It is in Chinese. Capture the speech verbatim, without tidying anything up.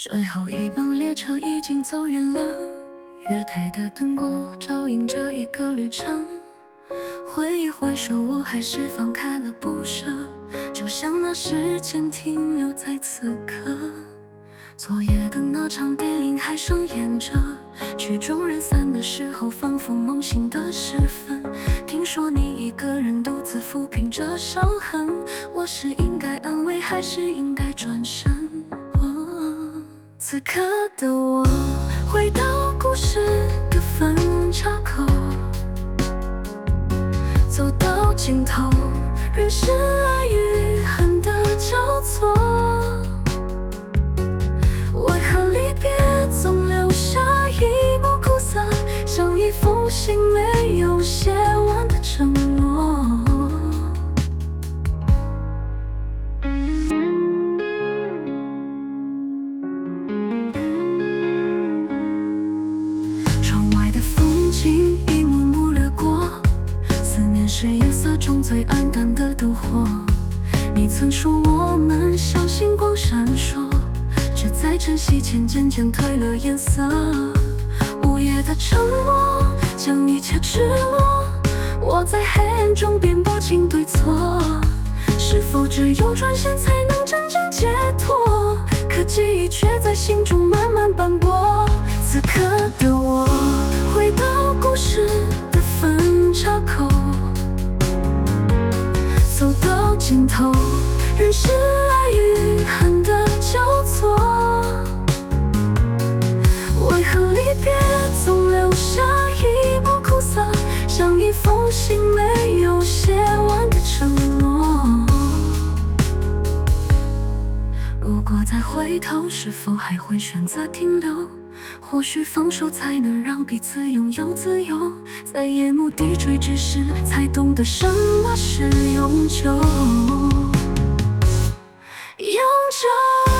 最后一班列车已经走远了，月台的灯光照映着一个旅程。挥一挥手，我还是放开了不舍，就像那时间停留在此刻。昨夜的那场电影还上演着，曲终人散的时候，仿佛梦醒的时分。听说你一个人独自抚平着伤痕，我是应该安慰，还是应该转身？哦，此刻的我回到故事的分岔口，走到尽头，人是爱与恨的交错。为何离别总留下一抹苦涩，像一封信没有写完的承诺。窗外的风景一幕幕掠过，思念是夜色中最黯淡的灯火。你曾说我们像星光闪烁，只在晨曦前渐渐褪了颜色。午夜的沉默将一切赤裸，我在黑暗中辨不清对错。是否只有转身才能真正解脱？可记忆却在心中慢慢斑驳。此刻的我回到故事的分岔口，走到尽头，人是爱与恨的交错。为何离别总留下一抹苦涩，像一封信没有写完的承诺？如果再回头，是否还会选择停留？或许放手才能让彼此拥有自由，在夜幕低垂之时，才懂得什么是永久。永久。